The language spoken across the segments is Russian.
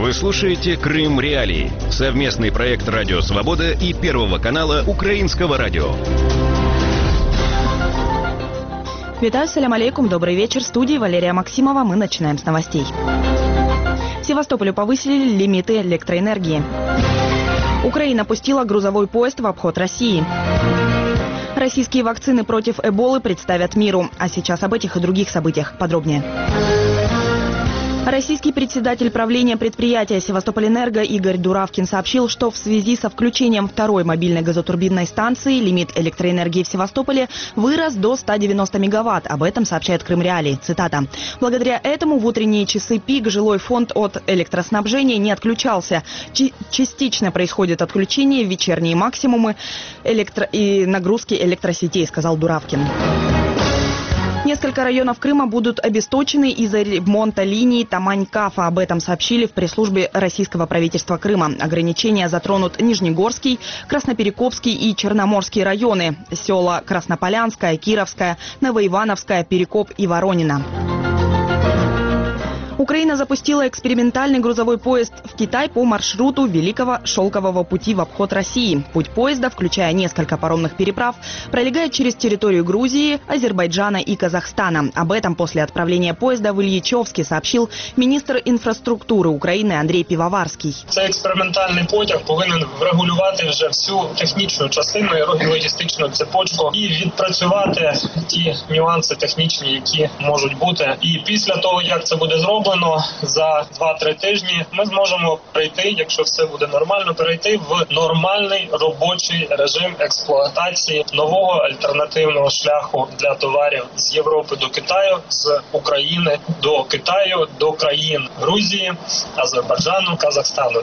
Вы слушаете «Крым Реалии» — совместный проект «Радио Свобода» и Первого канала Украинского радио. Витаю, салям алейкум, добрый вечер. В студии Валерия Максимова. Мы начинаем с новостей. В Севастополе повысили лимиты электроэнергии. Украина пустила грузовой поезд в обход России. Российские вакцины против эболы представят миру. А сейчас об этих и других событиях подробнее. Российский председатель правления предприятия «Севастополэнерго» Игорь Дуравкин сообщил, что в связи со включением второй мобильной газотурбинной станции лимит электроэнергии в Севастополе вырос до 190 мегаватт. Об этом сообщает Крым Реалии. Цитата. «Благодаря этому в утренние часы пик жилой фонд от электроснабжения не отключался. Частично происходит отключение в вечерние максимумы и нагрузки электросетей», сказал Дуравкин. Несколько районов Крыма будут обесточены из-за ремонта линий Тамань-Кафа. Об этом сообщили в пресс-службе российского правительства Крыма. Ограничения затронут Нижнегорский, Красноперекопский и Черноморский районы, села Краснополянское, Кировское, Новоивановское, Перекоп и Воронина. Украина запустила экспериментальный грузовой поезд в Китай по маршруту Великого Шелкового пути в обход России. Путь поезда, включая несколько паромных переправ, пролегает через территорию Грузии, Азербайджана и Казахстана. Об этом после отправления поезда в Ильичовске сообщил министр інфраструктури України Андрій Півоварський. Цей експериментальний потяг повинен врегулювати вже всю технічну частину і логістичну цепочку і відпрацювати ті нюанси технічні, які можуть бути. І після того, як це буде зроблено, за 2-3 тижні ми зможемо перейти, якщо все буде нормально, перейти в нормальний робочий режим експлуатації нового альтернативного шляху для товарів з Європи до Китаю, з України до Китаю, до країн Грузії, Азербайджану, Казахстану.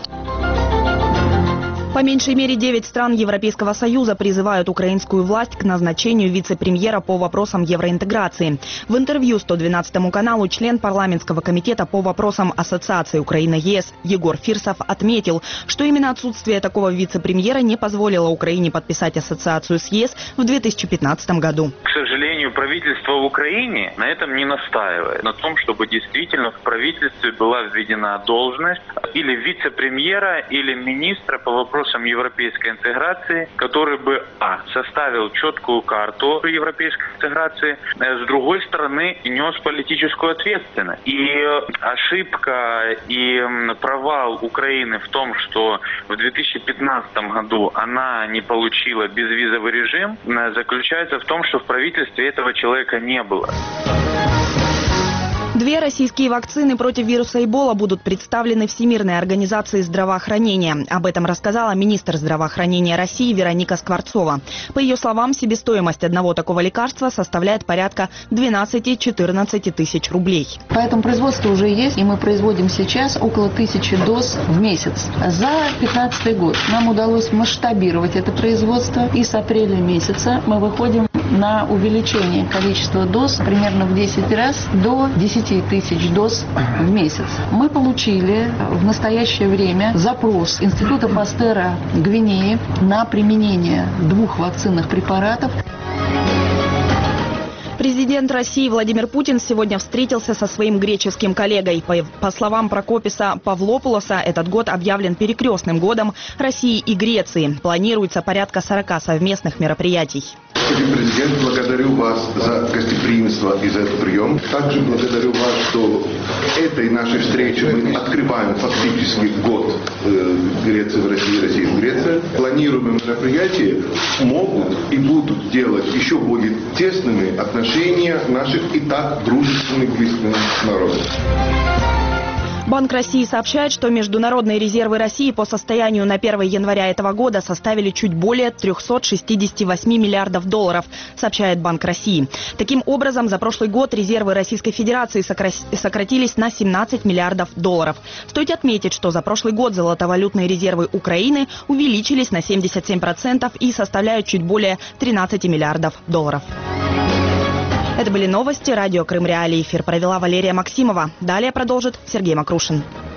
По меньшей мере 9 стран Европейского Союза призывают украинскую власть к назначению вице-премьера по вопросам евроинтеграции. В интервью 112 каналу член парламентского комитета по вопросам ассоциации Украина-ЕС Егор Фирсов отметил, что именно отсутствие такого вице-премьера не позволило Украине подписать ассоциацию с ЕС в 2015 году. К сожалению, правительство в Украине на этом не настаивает. На том, чтобы действительно в правительстве была введена должность или вице-премьера, или министра по вопросам европейской интеграции, который бы составил четкую карту европейской интеграции, с другой стороны нес политическую ответственность. И ошибка и провал Украины в том, что в 2015 году она не получила безвизовый режим, заключается в том, что в правительстве этого человека не было. 2 российские вакцины против вируса Эбола будут представлены Всемирной организации здравоохранения. Об этом рассказала министр здравоохранения России Вероника Скворцова. По ее словам, себестоимость одного такого лекарства составляет порядка 12-14 тысяч рублей. Поэтому производство уже есть, и мы производим сейчас около 1000 доз в месяц. За 2015 год нам удалось масштабировать это производство, и с апреля месяца мы выходим на увеличение количества доз примерно в 10 раз до 10 тысяч доз в месяц. Мы получили в настоящее время запрос Института Пастера Гвинеи на применение 2 вакцинных препаратов. Президент России Владимир Путин сегодня встретился со своим греческим коллегой. По словам Прокописа Павлопулоса, этот год объявлен перекрестным годом России и Греции. Планируется порядка 40 совместных мероприятий. Господин президент, благодарю вас за гостеприимство и за этот прием. Также благодарю вас, что этой нашей встречи мы открываем фактически год Греции в России, России в Греции. Планируемые мероприятия могут и будут делать еще более тесными отношения наших и так дружественных близких народов. Банк России сообщает, что международные резервы России по состоянию на 1 января этого года составили чуть более 368 миллиардов долларов, сообщает Банк России. Таким образом, за прошлый год резервы Российской Федерации сократились на 17 миллиардов долларов. Стоит отметить, что за прошлый год золотовалютные резервы Украины увеличились на 77% и составляют чуть более 13 миллиардов долларов. Это были новости. Радио Крым Реалии. Эфир провела Валерия Максимова. Далее продолжит Сергей Макрушин.